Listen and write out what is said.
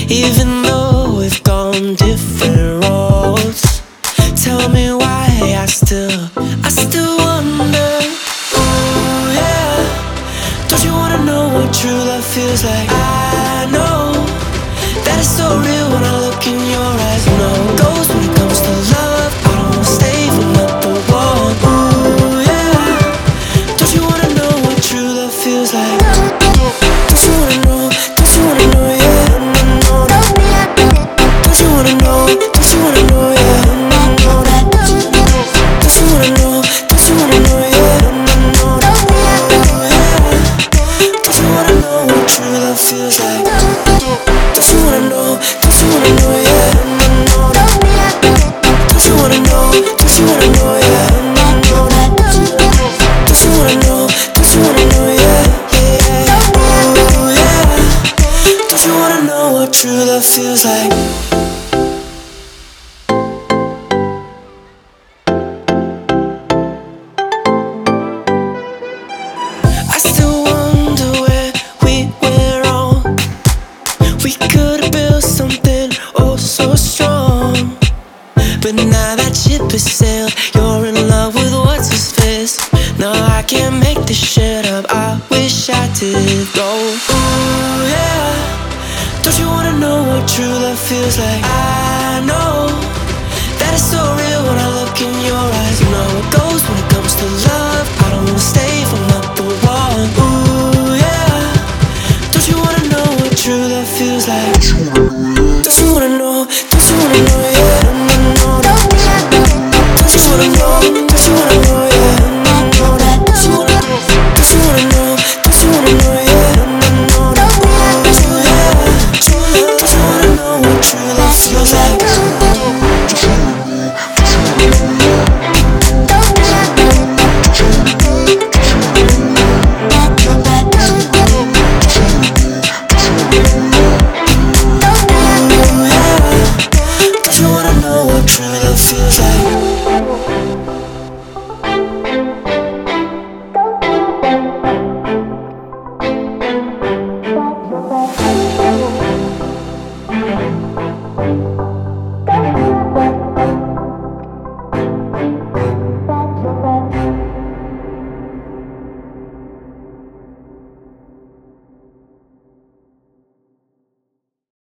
even though we've gone different roads. Tell me why I still wonder. Ooh, yeah. Don't you wanna know what true love feels like? I know that it's so real when I look in your eyes. You know it goes when it comes to love. I don't wanna stay for another one. Ooh, yeah. Don't you wanna know what true love feels like? Don't you wanna know? Don't you wanna know? Yeah. Don't you wanna know? Don't you wanna know? Yeah. Don't you wanna know? Don't you wanna know? Yeah. Don't you wanna know what true love feels like? Don't you wanna know? Don't you wanna know? Yeah. Don't you wanna know? Don't you wanna know? Yeah. Don't you wanna know? Don't you wanna know? Yeah. Ooh, yeah. Don't you wanna know what true love feels like? I still wonder where we went wrong. We could have built something oh so strong. But now that ship has sailed, you're in love with what's his face. No, I can't make this shit up. I wish I did go. Ooh, yeah. Don't you wanna know what true love feels like? I know that it's so real when I look in your eyes. You know it goes when it comes to love. I don't wanna stay for another one. Ooh, yeah. Don't you wanna know what true love feels like? Don't you wanna know?